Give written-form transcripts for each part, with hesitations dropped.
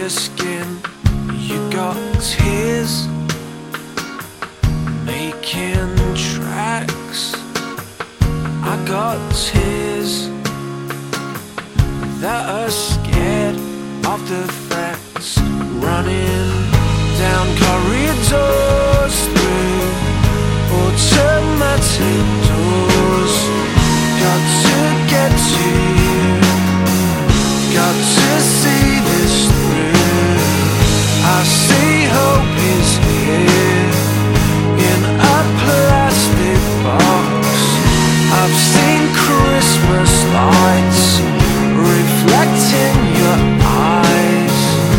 your skin. You got tears making tracks. I got tears that are scared of the facts, running down corridors through automatic doors. Got to get to you, got to see this through. I see hope is here in a plastic box. I've seen Christmas lights reflecting your eyes.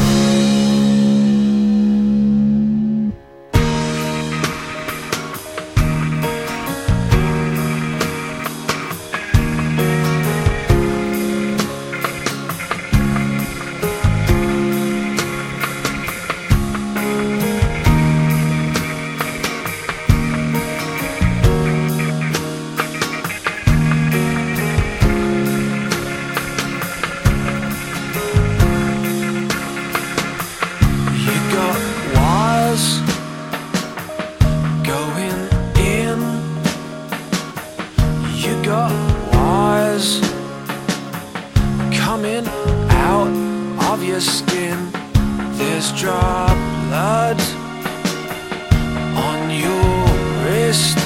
Wires coming out of your skin. There's drop blood on your wrist.